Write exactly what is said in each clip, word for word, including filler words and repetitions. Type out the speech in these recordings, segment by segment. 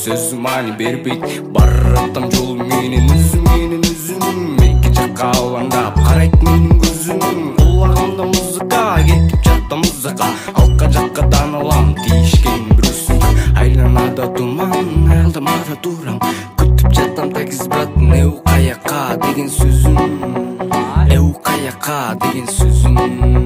сөзү маани бербейт. Бараттам жол менен өзүм менен өзүм, эки жакка алаңдап карайт менин көзүм. Кулагымда музыка, кетип жатта музыка, алка жаккадан алам тийишкен бүрүсүн. Айланада туман, алдымада турам, күтүп жатам такси братын, эу каяка деген сөзүн, эу каяка деген сөзүн.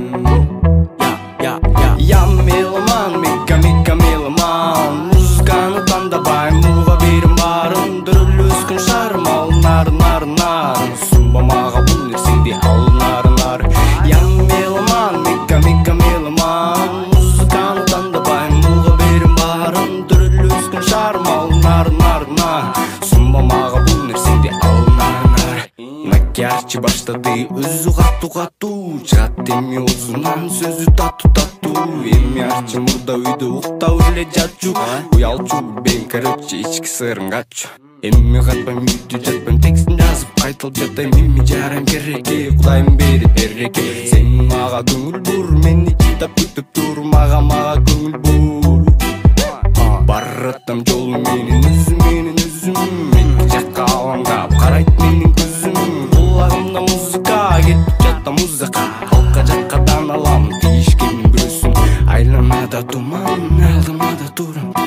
Я, я, я меломан, мика, мика меломан, музыканы тандабайм, муга берим барын, дөрүлө өскөн шарым, алынар, нар, нар, сунба мага бул нерсеңди алынар, нар. Я меломан, мика, мика меломан, музыканы тандабайм, муга берим барын, дөрүлө өскөн шарым, алынар, нар, нар, сунба мага бул нерсеңди алынар, нар. Макияжчы баштады өзү каттуу каттуу, чыгат эми оозунан сөзү таттуу таттуу. Эми арчы мурда үйдө уктап эле жатчу, уялчу бен короче ички сырын каччу. Эми катпайм үйдө жатпайм, текстин жазып кайталып жатайм. Эми жарайм кереке, Кудайым берип береке. Сен мага көңүл бур, мени чыдап күтүп тур, мага мага көңүл бур. Бараттам жол менен өзүм менен өзүм, эки жакка алаңдап карайт менин көзүм. Кулагымда музыка, кетип жатта музыка, алка жаккадан алам тийишкен бүрүсүн. Айланада туман, алдымада турам,